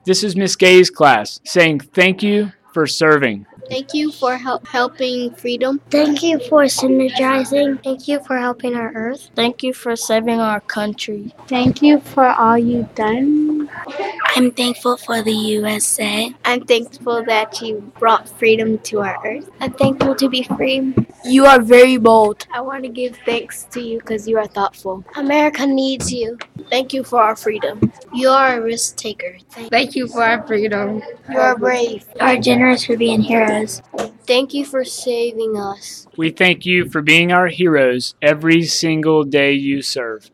This is Miss Gay's class saying thank you for serving. Thank you for helping freedom. Thank you for synergizing. Thank you for helping our earth. Thank you for saving our country. Thank you for all you've done. I'm thankful for the USA. I'm thankful that you brought freedom to our earth. I'm thankful to be free. You are very bold. I want to give thanks to you because you are thoughtful. America needs you. Thank you for our freedom. You are a risk taker. Thank you for our freedom. You are brave. You are generous for being heroes. Thank you for saving us. We thank you for being our heroes every single day you serve.